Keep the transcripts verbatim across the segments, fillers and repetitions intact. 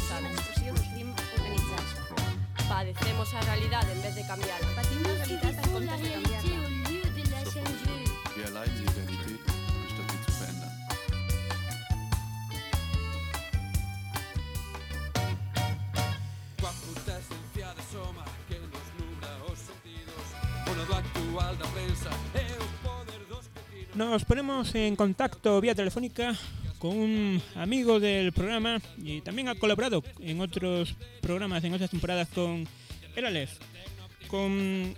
sabes, o crim organitzat. Padecemos a realidade en vez de cambiarla. Patim la realitat en comptes de cambiarla. Wir erleiden die Realität, anstatt sie zu verändern. Nos ponemos en contacto vía telefónica con un amigo del programa y también ha colaborado en otros programas, en otras temporadas con el Aleph, con,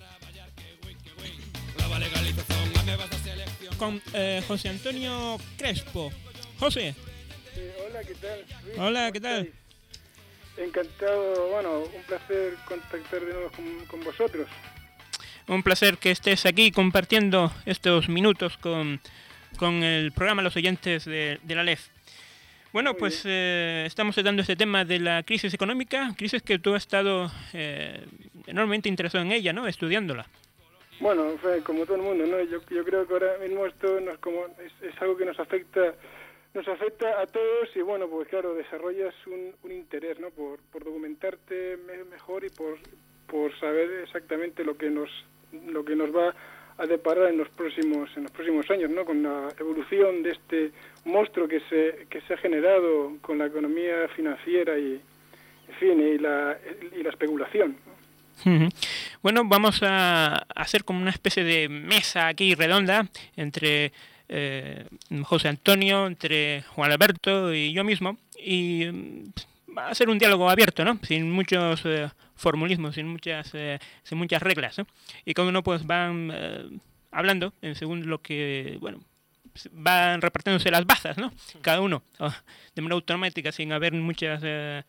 con eh, José Antonio Crespo. José. Sí, hola, ¿qué tal? Luis, hola, ¿qué tal? Estáis? Encantado, bueno, un placer contactar de nuevo con, con vosotros. Un placer que estés aquí compartiendo estos minutos con, con el programa Los Oyentes de, de la Aleph. Bueno, Muy pues eh, estamos tratando este tema de la crisis económica, crisis que tú has estado eh, enormemente interesado en ella, ¿no? Estudiándola. Bueno, como todo el mundo, ¿no? Yo, yo creo que ahora mismo esto nos, como, es, es algo que nos afecta nos afecta a todos y, bueno, pues claro, desarrollas un, un interés, ¿no? Por, por documentarte me, mejor y por, por saber exactamente lo que nos lo que nos va a deparar en los próximos en los próximos años, ¿no? Con la evolución de este monstruo que se que se ha generado con la economía financiera y, en fin, y la y la especulación, ¿no? Bueno, vamos a hacer como una especie de mesa aquí redonda entre eh, José Antonio, entre Juan Alberto y yo mismo, y va a ser un diálogo abierto, ¿no? Sin muchos eh, formulismos, sin muchas eh, sin muchas reglas, ¿no? Y cada uno pues van eh, hablando en según lo que, bueno, van repartiéndose las bazas, ¿no? Cada uno, oh, de manera automática, sin haber muchas eh,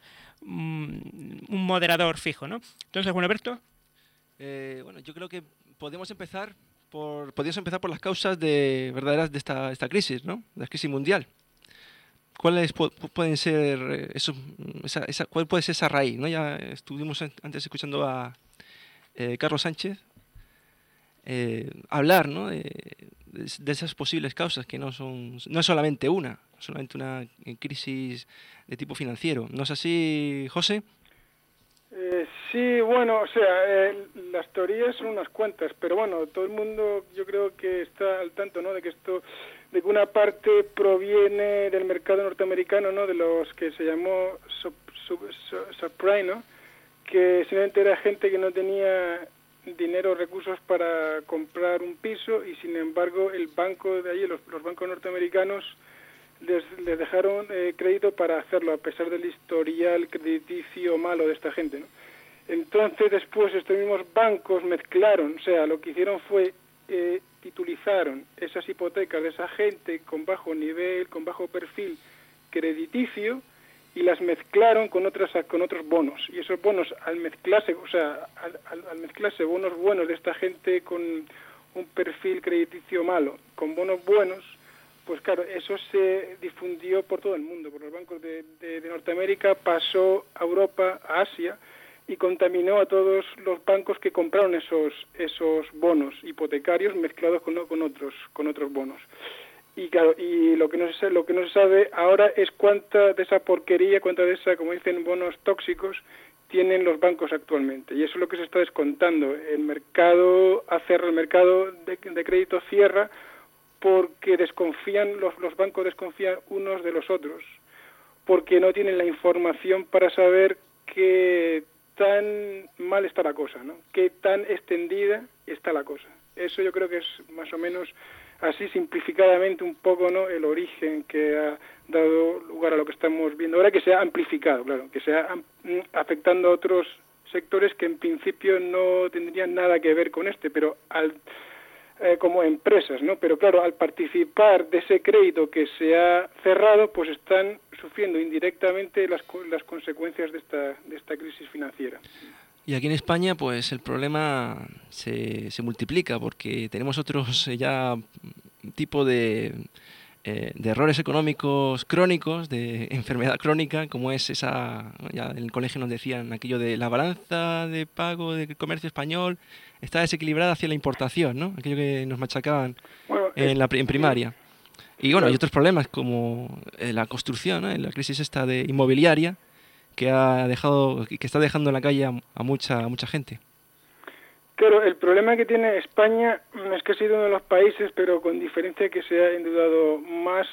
un moderador fijo, ¿no? Entonces, Juan Alberto. Eh, bueno, yo creo que podemos empezar por podríamos empezar por las causas de verdaderas de esta esta crisis, ¿no? La crisis mundial. ¿Cuáles pu- pueden ser esos, esa, esa, cuál puede ser esa raíz, ¿no? Ya estuvimos antes escuchando a eh, Carlos Sánchez eh, hablar, ¿no? De, de esas posibles causas que no son no es solamente una, solamente una crisis de tipo financiero. ¿No es así, José? Eh, sí, bueno, o sea, eh, las teorías son unas cuantas, pero bueno, todo el mundo yo creo que está al tanto, ¿no? De que esto, de que una parte proviene del mercado norteamericano, ¿no? De los que se llamó sub, sub, sub, subprime, ¿no? Que simplemente era gente que no tenía dinero o recursos para comprar un piso y sin embargo el banco de allí, los, los bancos norteamericanos Les, les dejaron eh, crédito para hacerlo, a pesar del historial crediticio malo de esta gente, ¿no? Entonces, después, estos mismos bancos mezclaron, o sea, lo que hicieron fue eh, titulizaron esas hipotecas de esa gente con bajo nivel, con bajo perfil crediticio, y las mezclaron con otras con otros bonos. Y esos bonos, al mezclarse, o sea, al, al, al mezclarse bonos buenos de esta gente con un perfil crediticio malo, con bonos buenos, pues claro, eso se difundió por todo el mundo, por los bancos de, de, de Norteamérica, pasó a Europa, a Asia, y contaminó a todos los bancos que compraron esos esos bonos hipotecarios mezclados con, con otros con otros bonos. Y claro, y lo que no se lo que no se sabe ahora es cuánta de esa porquería, cuánta de esa, como dicen, bonos tóxicos tienen los bancos actualmente. Y eso es lo que se está descontando. El mercado, hacer el mercado de, de crédito cierra porque desconfían, los, los bancos desconfían unos de los otros, porque no tienen la información para saber qué tan mal está la cosa, ¿no? Qué tan extendida está la cosa. Eso yo creo que es más o menos así simplificadamente un poco, ¿no? El origen que ha dado lugar a lo que estamos viendo ahora, que se ha amplificado, claro, que se ha afectando a otros sectores que en principio no tendrían nada que ver con este, pero al Eh, como empresas, ¿no? Pero claro, al participar de ese crédito que se ha cerrado, pues están sufriendo indirectamente las, las consecuencias de esta, de esta crisis financiera. Y aquí en España, pues el problema se, se multiplica porque tenemos otros ya tipo de, eh, de errores económicos crónicos, de enfermedad crónica, como es esa, ya en el colegio nos decían aquello de la balanza de pago del comercio español está desequilibrada hacia la importación, ¿no? Aquello que nos machacaban bueno, en, la, en primaria. Y bueno, claro, hay otros problemas como eh, la construcción, ¿no? La crisis esta de inmobiliaria, que ha dejado, que está dejando en la calle a, a mucha, a mucha gente. Claro, el problema que tiene España es que ha sido uno de los países, pero con diferencia, que se ha endeudado más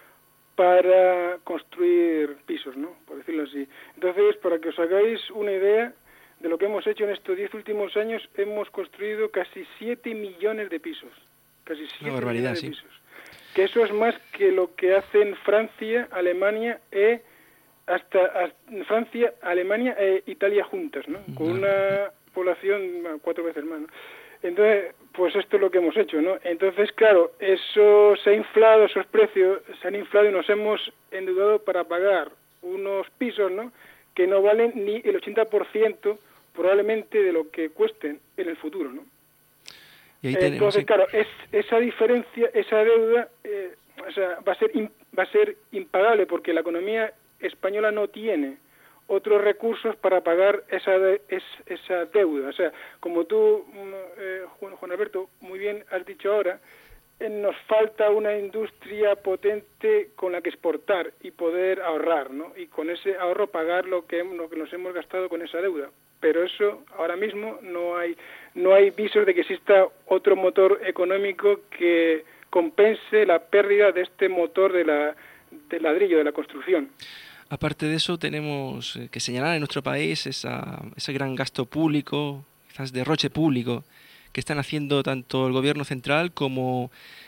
para construir pisos, ¿no? Por decirlo así. Entonces, para que os hagáis una idea de lo que hemos hecho en estos diez últimos años, hemos construido casi siete millones de pisos. Casi siete millones de pisos. Que eso es más que lo que hacen Francia, Alemania e hasta, hasta Francia, Alemania e Italia juntas, ¿no? Con una población cuatro veces más, ¿no? Entonces, pues esto es lo que hemos hecho, ¿no? Entonces, claro, eso se ha inflado, esos precios se han inflado y nos hemos endeudado para pagar unos pisos, ¿no?, que no valen ni el ochenta por ciento probablemente de lo que cuesten en el futuro, ¿no? Y ahí tenemos, Entonces, sí. claro, es, esa diferencia, esa deuda, eh, o sea, va a ser in, va a ser impagable, porque la economía española no tiene otros recursos para pagar esa de, es, esa deuda. O sea, como tú, eh, Juan, Juan Alberto, muy bien has dicho ahora, eh, nos falta una industria potente con la que exportar y poder ahorrar, ¿no? Y con ese ahorro pagar lo que, lo que nos hemos gastado con esa deuda. Pero eso ahora mismo no hay no hay visos de que exista otro motor económico que compense la pérdida de este motor de la del ladrillo, de la construcción. Aparte de eso, tenemos que señalar en nuestro país esa, ese gran gasto público, quizás derroche público, que están haciendo tanto el gobierno central como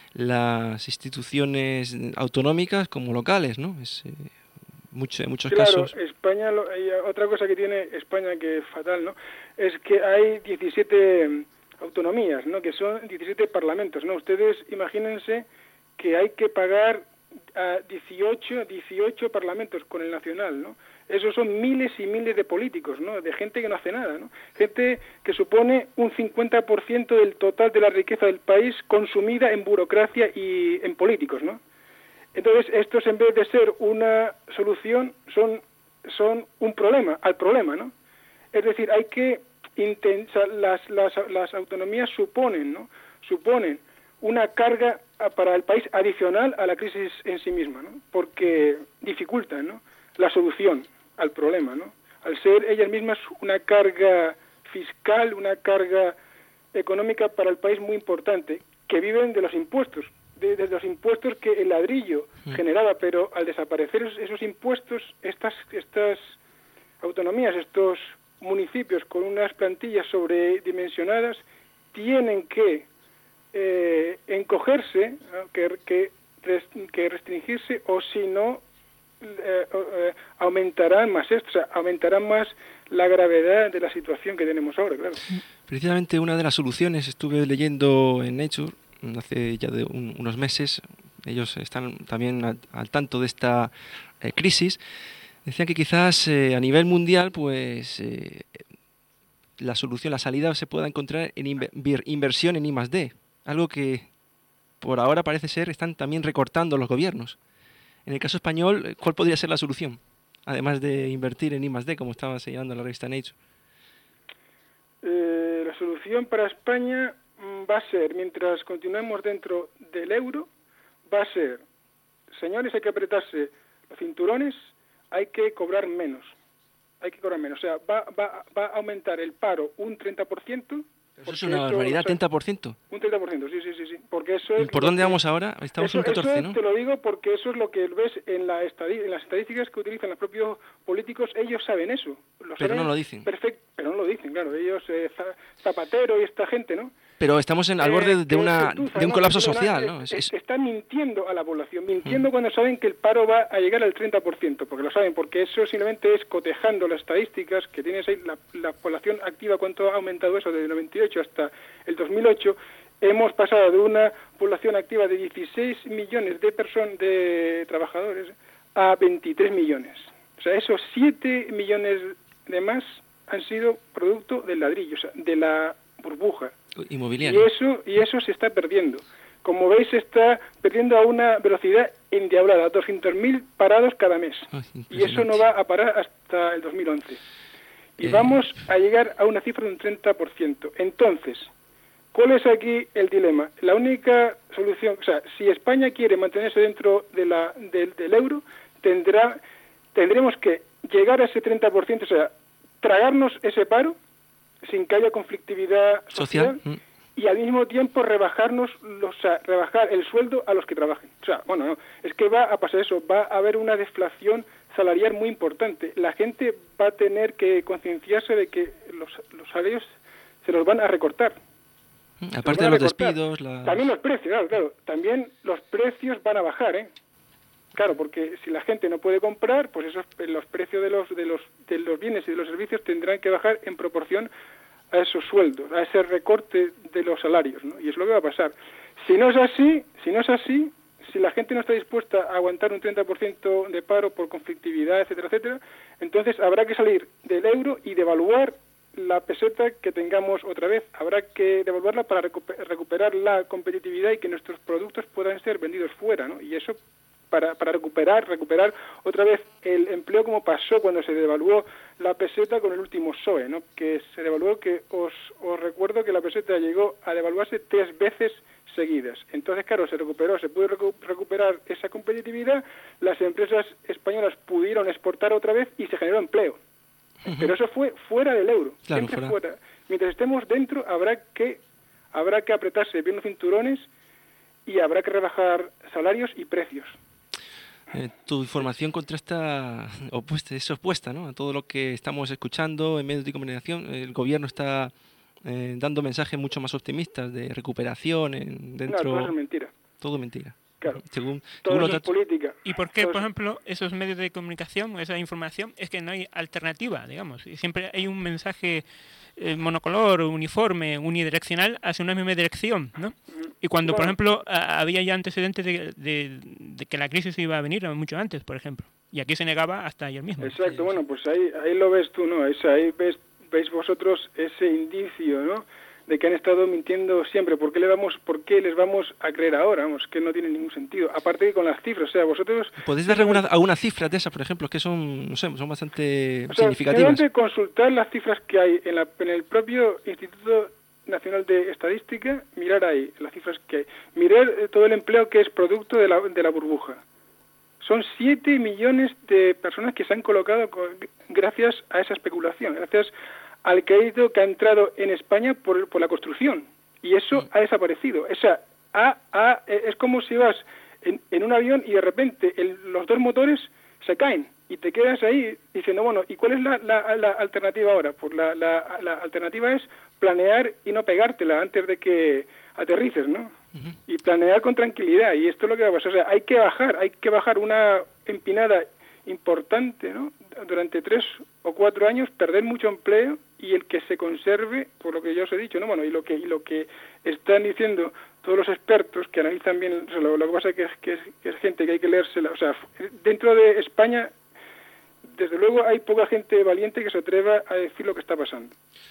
las instituciones autonómicas como locales, ¿no? Es, eh, mucho, en muchos claro, casos. España, lo, y otra cosa que tiene España que es fatal, ¿no?, es que hay diecisiete autonomías, ¿no?, que son diecisiete parlamentos, ¿no? Ustedes imagínense que hay que pagar a dieciocho parlamentos con el nacional, ¿no? Esos son miles y miles de políticos, ¿no?, de gente que no hace nada, ¿no? Gente que supone un cincuenta por ciento del total de la riqueza del país consumida en burocracia y en políticos, ¿no? Entonces, estos, en vez de ser una solución, son son un problema al problema, ¿no? Es decir, hay que intentar, las, las las autonomías suponen, ¿no?, suponen una carga para el país adicional a la crisis en sí misma, ¿no?, porque dificultan, ¿no?, la solución al problema, ¿no?, al ser ellas mismas una carga fiscal, una carga económica para el país muy importante, que viven de los impuestos, de, de los impuestos que el ladrillo mm. generaba, pero al desaparecer esos, esos impuestos, estas estas autonomías, estos municipios con unas plantillas sobredimensionadas, tienen que eh, encogerse, ¿no?, que, que, que restringirse, o si no, eh, eh, aumentarán más esto, o sea, aumentarán más la gravedad de la situación que tenemos ahora, claro. Precisamente una de las soluciones, estuve leyendo en Nature hace ya de un, unos meses, ellos están también al, al tanto de esta eh, crisis, decían que quizás eh, a nivel mundial, pues eh, la solución, la salida se pueda encontrar en inver, inversión en I más D, algo que por ahora parece ser están también recortando los gobiernos. En el caso español, ¿cuál podría ser la solución? Además de invertir en I más D, como estaba señalando la revista Nature. Eh, la solución para España va a ser, mientras continuemos dentro del euro, va a ser, señores, hay que apretarse los cinturones, hay que cobrar menos, hay que cobrar menos, o sea, va, va, va a aumentar el paro un treinta por ciento. Eso es una barbaridad, treinta por ciento. Un treinta por ciento, sí, sí, sí, sí, porque eso es... ¿Por dónde que, vamos ahora? Estamos eso, en un catorce, eso ¿no? Te lo digo porque eso es lo que ves en, la estadí en las estadísticas que utilizan los propios políticos, ellos saben eso. Lo pero saben no lo dicen. Perfecto, pero no lo dicen, claro, ellos, eh, Zapatero y esta gente, ¿no? Pero estamos en, al borde eh, de, una, gentuza, de un ¿no? colapso Pero social, la, ¿no? Es, es, es... Están mintiendo a la población, mintiendo mm. cuando saben que el paro va a llegar al treinta por ciento, porque lo saben, porque eso simplemente es cotejando las estadísticas que tienes ahí, la, la población activa, cuánto ha aumentado eso desde el noventa y ocho hasta el dos mil ocho, hemos pasado de una población activa de dieciséis millones de personas, de trabajadores, a veintitrés millones. O sea, esos siete millones de más han sido producto del ladrillo, o sea, de la burbuja inmobiliaria. Y eso, y eso se está perdiendo. Como veis, se está perdiendo a una velocidad endiablada, doscientos mil parados cada mes. Oh, y eso no va a parar hasta el dos mil once. Y eh... vamos a llegar a una cifra de un treinta por ciento. Entonces, ¿cuál es aquí el dilema? La única solución, o sea, si España quiere mantenerse dentro de la, del, del euro, tendrá, tendremos que llegar a ese treinta por ciento, o sea, tragarnos ese paro sin que haya conflictividad social, social. y al mismo tiempo rebajarnos los, o sea, rebajar el sueldo a los que trabajen. O sea, bueno, no, es que va a pasar eso, va a haber una deflación salarial muy importante. La gente va a tener que concienciarse de que los, los salarios se los van a recortar. Aparte de los despidos, las... También los precios, claro, claro. También los precios van a bajar, ¿eh? Claro, porque si la gente no puede comprar, pues esos los precios de los de los de los bienes y de los servicios tendrán que bajar en proporción a esos sueldos, a ese recorte de los salarios, ¿no? Y es lo que va a pasar. Si no es así, si no es así, si la gente no está dispuesta a aguantar un treinta por ciento de paro por conflictividad, etcétera, etcétera, entonces habrá que salir del euro y devaluar la peseta que tengamos otra vez. Habrá que devolverla para recuperar la competitividad y que nuestros productos puedan ser vendidos fuera, ¿no? Y eso para, para recuperar recuperar otra vez el empleo, como pasó cuando se devaluó la peseta con el último S O E, ¿no? Que se devaluó, que os, os recuerdo que la peseta llegó a devaluarse tres veces seguidas. Entonces, claro, se recuperó, se pudo recu recuperar esa competitividad, las empresas españolas pudieron exportar otra vez y se generó empleo. Pero eso fue fuera del euro, claro, siempre fuera. fuera. Mientras estemos dentro, habrá que habrá que apretarse bien los cinturones y habrá que rebajar salarios y precios. Eh, tu información contrasta, opuesta, es opuesta, ¿no?, a todo lo que estamos escuchando en medios de comunicación. El gobierno está eh, dando mensajes mucho más optimistas de recuperación en, dentro... No, todo eso es mentira. Todo mentira. Claro. Según, todo según eso es política. ¿Y por qué, Todo por eso... ejemplo, esos medios de comunicación, esa información, es que no hay alternativa, digamos? Y siempre hay un mensaje eh, monocolor, uniforme, unidireccional hacia una misma dirección, ¿no? Y cuando, Bueno. por ejemplo, a, había ya antecedentes de, de, de que la crisis iba a venir mucho antes, por ejemplo. Y aquí se negaba hasta ayer mismo. Exacto, bueno, pues ahí ahí lo ves tú, ¿no? Es, ahí ves, veis vosotros ese indicio, ¿no?, de que han estado mintiendo siempre. ¿Por qué, le vamos, ¿Por qué les vamos a creer ahora? Vamos, que no tiene ningún sentido. Aparte que con las cifras, o sea, vosotros... ¿Podéis dar alguna, alguna cifra de esas, por ejemplo, que son, no sé, son bastante O sea, significativas? simplemente consultar las cifras que hay en, la, en el propio Instituto Nacional de Estadística, mirar ahí las cifras que hay. Mirar eh, todo el empleo que es producto de la, de la burbuja. Son siete millones de personas que se han colocado con, gracias a esa especulación, gracias al crédito que ha entrado en España por, por la construcción. Y eso Sí. ha desaparecido. O sea, ha, ha, es como si vas en, en un avión y de repente el, los dos motores se caen y te quedas ahí diciendo, bueno, ¿y cuál es la, la, la alternativa ahora? Pues la, la, la alternativa es planear y no pegártela antes de que aterrices, ¿no? Uh-huh. Y planear con tranquilidad. Y esto es lo que va a pasar. O sea, hay que bajar, hay que bajar una empinada importante, ¿no?, durante tres o cuatro años, perder mucho empleo, y el que se conserve, por lo que yo os he dicho, ¿no? Bueno, y lo que y lo que están diciendo todos los expertos que analizan bien, o sea, lo, lo que pasa es que, es que es que es gente que hay que leérsela, o sea, dentro de España, desde luego hay poca gente valiente que se atreva a decir lo que está pasando.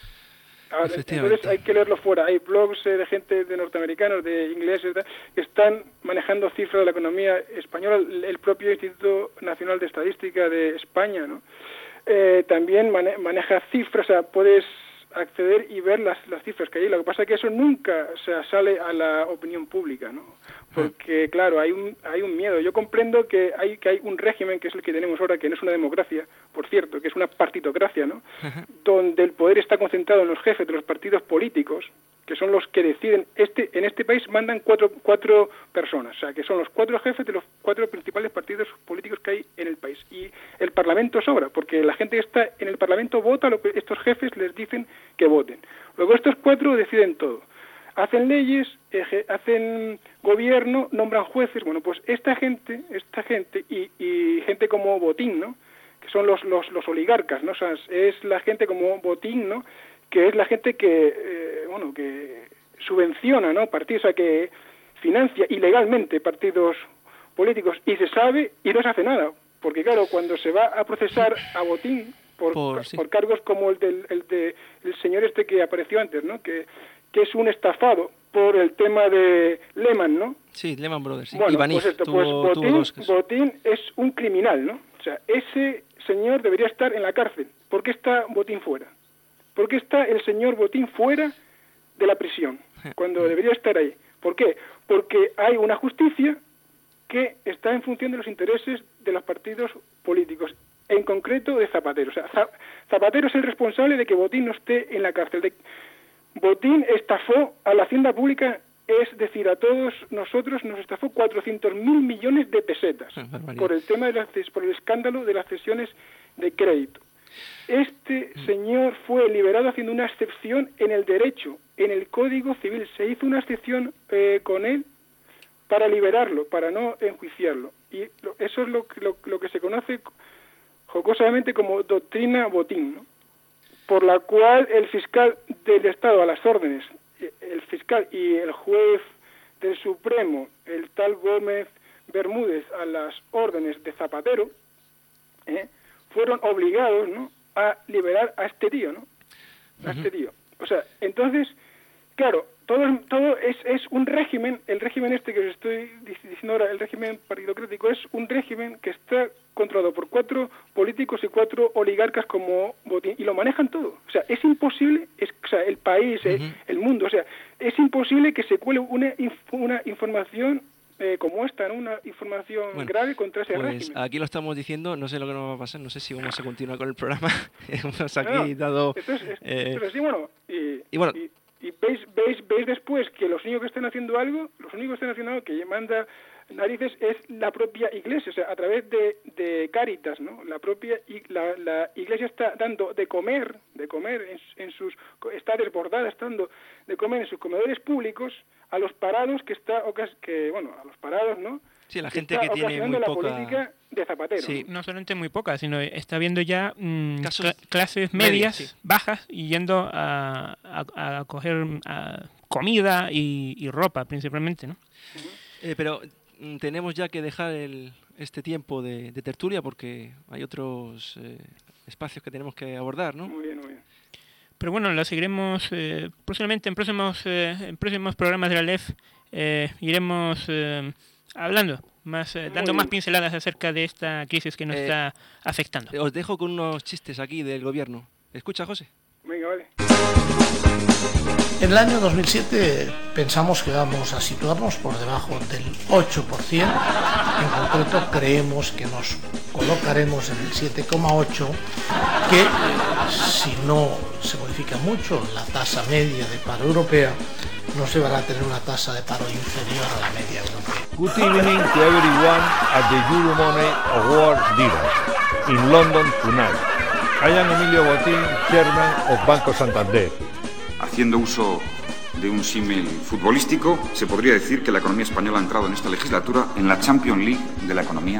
Ahora, entonces hay que leerlo fuera. Hay blogs eh, de gente, de norteamericanos, de ingleses, que están manejando cifras de la economía española, el, el propio Instituto Nacional de Estadística de España, ¿no? Eh, también mane maneja cifras, o sea, puedes acceder y ver las, las cifras que hay. Lo que pasa es que eso nunca, o sea, sale a la opinión pública, ¿no? Porque, claro, hay un hay un miedo. Yo comprendo que hay que hay un régimen, que es el que tenemos ahora, que no es una democracia, por cierto, que es una partitocracia, ¿no? Uh-huh. Donde el poder está concentrado en los jefes de los partidos políticos, que son los que deciden. Este en este país mandan cuatro cuatro personas, o sea, que son los cuatro jefes de los cuatro principales partidos políticos que hay en el país. Y el Parlamento sobra, porque la gente que está en el Parlamento vota lo que estos jefes les dicen que voten. Luego estos cuatro deciden todo. Hacen leyes, eh, hacen gobierno, nombran jueces. Bueno, pues esta gente, esta gente y, y gente como Botín, ¿no?, que son los los, los oligarcas, ¿no? O sea, es la gente como Botín, ¿no?, que es la gente que, eh, bueno, que subvenciona, ¿no?, partidos, o sea, que financia ilegalmente partidos políticos, y se sabe y no se hace nada, porque claro, cuando se va a procesar a Botín por, por, sí. por cargos como el del el de el señor este que apareció antes, ¿no?, que que es un estafado por el tema de Lehman, ¿no? Sí, Lehman Brothers. Sí. Bueno, y Banif, pues esto, tuvo, pues Botín, tuvo dos Botín es un criminal, ¿no? O sea, ese señor debería estar en la cárcel. ¿Por qué está Botín fuera? ¿Por qué está el señor Botín fuera de la prisión cuando debería estar ahí? ¿Por qué? Porque hay una justicia que está en función de los intereses de los partidos políticos. en concreto de Zapatero. O sea, Zapatero es el responsable de que Botín no esté en la cárcel. De... Botín estafó a la hacienda pública, es decir, a todos nosotros nos estafó cuatrocientos mil millones de pesetas por el tema de las, por el escándalo de las cesiones de crédito. Este señor fue liberado haciendo una excepción en el derecho, en el Código Civil. Se hizo una excepción eh, con él para liberarlo, para no enjuiciarlo. Y lo, eso es lo, lo, lo que se conoce jocosamente como doctrina Botín, ¿no? Por la cual el fiscal del Estado a las órdenes, el fiscal y el juez del Supremo, el tal Gómez Bermúdez, a las órdenes de Zapatero, ¿eh? fueron obligados, ¿no?, a liberar a este tío, ¿no? A este tío. O sea, entonces, claro, todo todo es, es un régimen, el régimen este que os estoy diciendo ahora, el régimen partidocrático, es un régimen que está controlado por cuatro políticos y cuatro oligarcas como Botín, y lo manejan todo. O sea, es imposible, es, o sea, el país, uh-huh. el, el mundo, o sea, es imposible que se cuele una, una información Eh, como esta, ¿no? Una información bueno, grave contra ese pues régimen. Aquí lo estamos diciendo, no sé lo que nos va a pasar, no sé si vamos a continuar con el programa. Hemos aquí no, no, dado... Esto es, es, eh, esto es así, bueno, y, y, bueno, y, y veis, veis, veis después que los únicos que están haciendo algo, los únicos que están haciendo algo que manda narices es la propia Iglesia, o sea, a través de, de Cáritas, ¿no? La propia la, la Iglesia está dando de comer, de comer en, en sus, está desbordada, está dando de comer en sus comedores públicos a los parados que está, que bueno, a los parados, ¿no? Sí, la gente que, que tiene muy la poca... política de Zapatero. Sí, no solamente muy poca, sino está viendo ya mmm, Casos cl clases medias, medias sí. bajas, y yendo a, a, a coger a comida y, y ropa, principalmente, ¿no? Uh-huh. eh, pero mm, tenemos ya que dejar el, este tiempo de, de tertulia porque hay otros eh, espacios que tenemos que abordar, ¿no? Muy bien, muy bien. Pero bueno, lo seguiremos eh, próximamente en próximos eh, en próximos programas de la L E F. Eh, iremos eh, hablando, más eh, dando más pinceladas acerca de esta crisis que nos eh, está afectando. Os dejo con unos chistes aquí del gobierno. ¿Escucha, José? Venga, vale. En el año dos mil siete pensamos que vamos a situarnos por debajo del ocho por ciento. En concreto creemos que nos colocaremos en el siete coma ocho por ciento, que si no se modifica mucho la tasa media de paro europea, nos llevará a tener una tasa de paro inferior a la media europea. Good evening to everyone at the Euro Money Award dinner in London tonight. I am Emilio Botín, chairman of Banco Santander. Haciendo uso de un símil futbolístico, se podría decir que la economía española ha entrado en esta legislatura en la Champions League de la economía.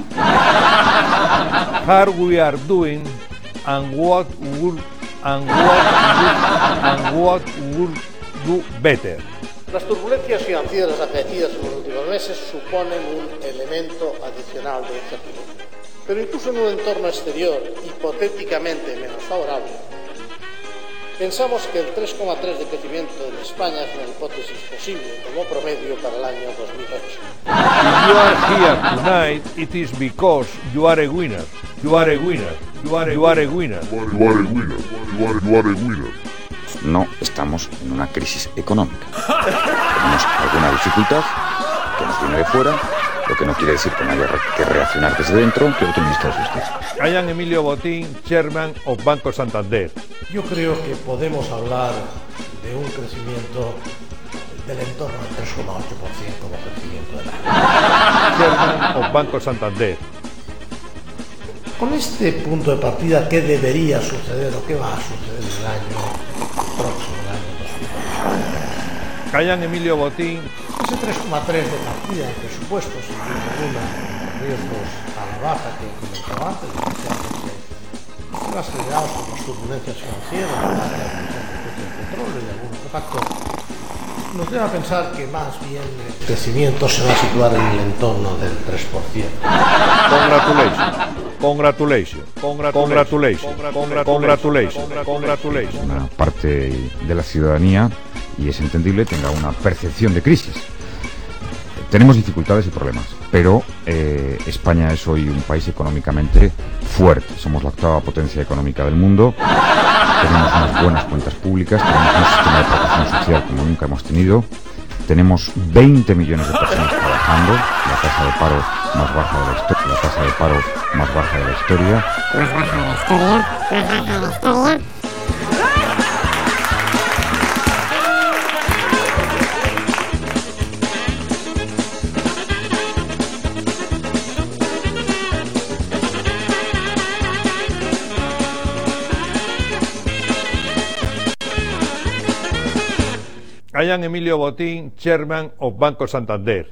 How we are doing and what would and what would, and what would do better. Las turbulencias financieras acaecidas en los últimos meses suponen un elemento adicional de incertidumbre. Pero incluso en un entorno exterior hipotéticamente menos favorable, pensamos que el tres coma tres de crecimiento en España es una hipótesis posible como promedio para el año dos mil ocho. If you are here tonight, it is because you are a winner. You are a winner. You are a, you are a winner. You are a winner. You are, you are a winner. No estamos en una crisis económica. Tenemos alguna dificultad que nos viene de fuera, lo que no quiere decir que no haya que reaccionar desde dentro. Qué optimista es usted. I am Emilio Botín, chairman of Banco Santander. Yo creo que podemos hablar de un crecimiento del entorno del tres coma ocho por ciento como crecimiento del año. Chairman of Banco Santander. Con este punto de partida, ¿qué debería suceder o qué va a suceder en el año próximo, el año dos mil ocho? Callan Emilio Botín. Ese tres coma tres de partida de presupuestos, sin algunos riesgos a la baja que comentaba antes, especialmente los generados por las turbulencias financieras, la baja de del petróleo y algunos factores, nos lleva a pensar que más bien el crecimiento se va a situar en el entorno del tres por ciento. Congratulations. Congratulations. Congratulations. Congratulations. Congratulations. Una parte de la ciudadanía, y es entendible, tenga una percepción de crisis. Tenemos dificultades y problemas, pero eh, España es hoy un país económicamente fuerte. Somos la octava potencia económica del mundo. Tenemos unas buenas cuentas públicas, tenemos un sistema de protección social como nunca hemos tenido. Tenemos veinte millones de personas trabajando, la tasa de paro más baja de la historia, la tasa de paro más baja de la historia. Más baja de la historia, más baja de la historia. I am Emilio Botín, Chairman of Banco Santander.